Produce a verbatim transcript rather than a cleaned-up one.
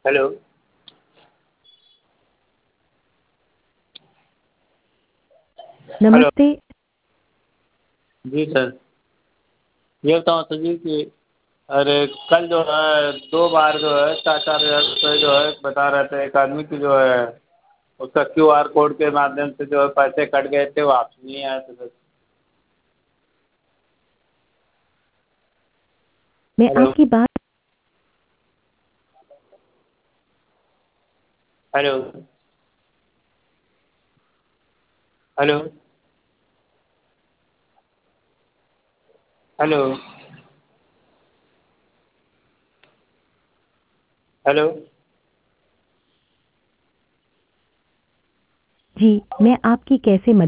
Hello. Hello. नमस्ते। जी sir. ये बताओ सर जी कि अरे कल जो है दो बार जो है चार चार हज़ार रुपये जो है बता रहे थे एक आदमी की जो है उसका क्यू आर कोड के माध्यम से जो है पैसे कट गए थे वापस नहीं आए थे सर। मैं हेलो। आपकी बात हेलो। हेलो। हेलो। हेलो। जी, मैं आपकी कैसे मदद